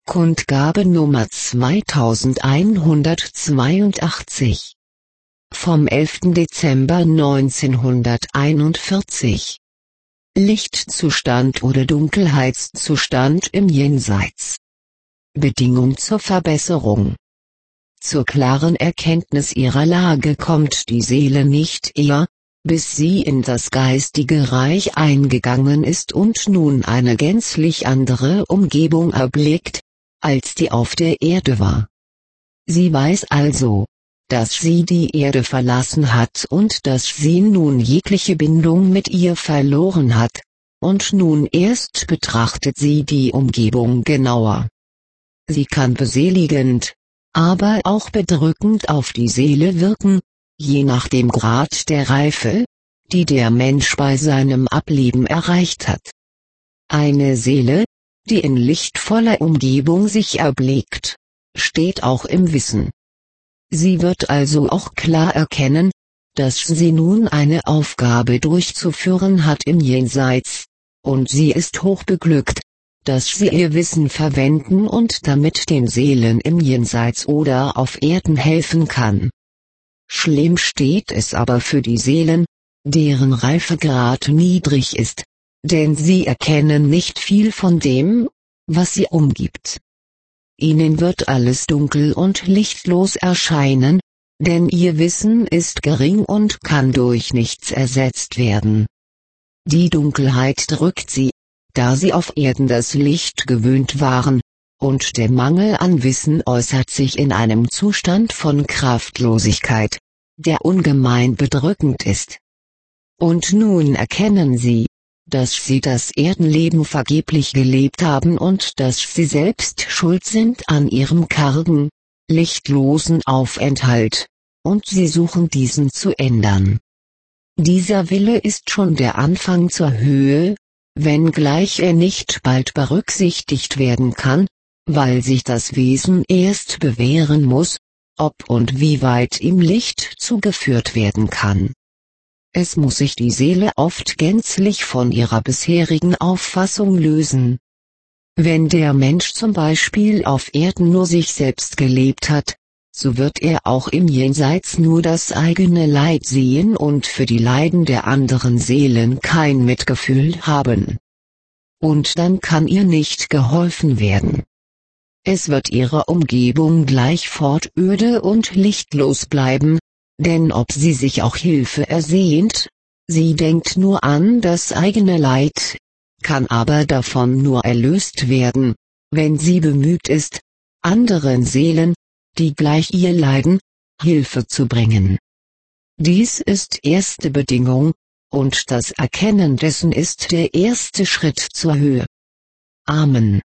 Kundgabe Nummer 2182 vom 11. Dezember 1941. Lichtzustand oder Dunkelheitszustand im Jenseits. Bedingung zur Verbesserung. Zur klaren Erkenntnis ihrer Lage kommt die Seele nicht eher, bis sie in das geistige Reich eingegangen ist und nun eine gänzlich andere Umgebung erblickt, als die auf der Erde war. Sie weiß also, dass sie die Erde verlassen hat und dass sie nun jegliche Bindung mit ihr verloren hat, und nun erst betrachtet sie die Umgebung genauer. Sie kann beseligend, aber auch bedrückend auf die Seele wirken, je nach dem Grad der Reife, die der Mensch bei seinem Ableben erreicht hat. Eine Seele, die in lichtvoller Umgebung sich erblickt, steht auch im Wissen. Sie wird also auch klar erkennen, dass sie nun eine Aufgabe durchzuführen hat im Jenseits, und sie ist hochbeglückt, dass sie ihr Wissen verwenden und damit den Seelen im Jenseits oder auf Erden helfen kann. Schlimm steht es aber für die Seelen, deren Reifegrad niedrig ist, denn sie erkennen nicht viel von dem, was sie umgibt. Ihnen wird alles dunkel und lichtlos erscheinen, denn ihr Wissen ist gering und kann durch nichts ersetzt werden. Die Dunkelheit drückt sie, da sie auf Erden das Licht gewöhnt waren, und der Mangel an Wissen äußert sich in einem Zustand von Kraftlosigkeit, der ungemein bedrückend ist. Und nun erkennen sie, dass sie das Erdenleben vergeblich gelebt haben und dass sie selbst schuld sind an ihrem kargen, lichtlosen Aufenthalt, und sie suchen diesen zu ändern. Dieser Wille ist schon der Anfang zur Höhe, wenngleich er nicht bald berücksichtigt werden kann, weil sich das Wesen erst bewähren muss, ob und wie weit ihm Licht zugeführt werden kann. Es muss sich die Seele oft gänzlich von ihrer bisherigen Auffassung lösen. Wenn der Mensch zum Beispiel auf Erden nur sich selbst gelebt hat, so wird er auch im Jenseits nur das eigene Leid sehen und für die Leiden der anderen Seelen kein Mitgefühl haben. Und dann kann ihr nicht geholfen werden. Es wird ihre Umgebung gleichfort öde und lichtlos bleiben, denn ob sie sich auch Hilfe ersehnt, sie denkt nur an das eigene Leid, kann aber davon nur erlöst werden, wenn sie bemüht ist, anderen Seelen, die gleich ihr leiden, Hilfe zu bringen. Dies ist erste Bedingung, und das Erkennen dessen ist der erste Schritt zur Höhe. Amen.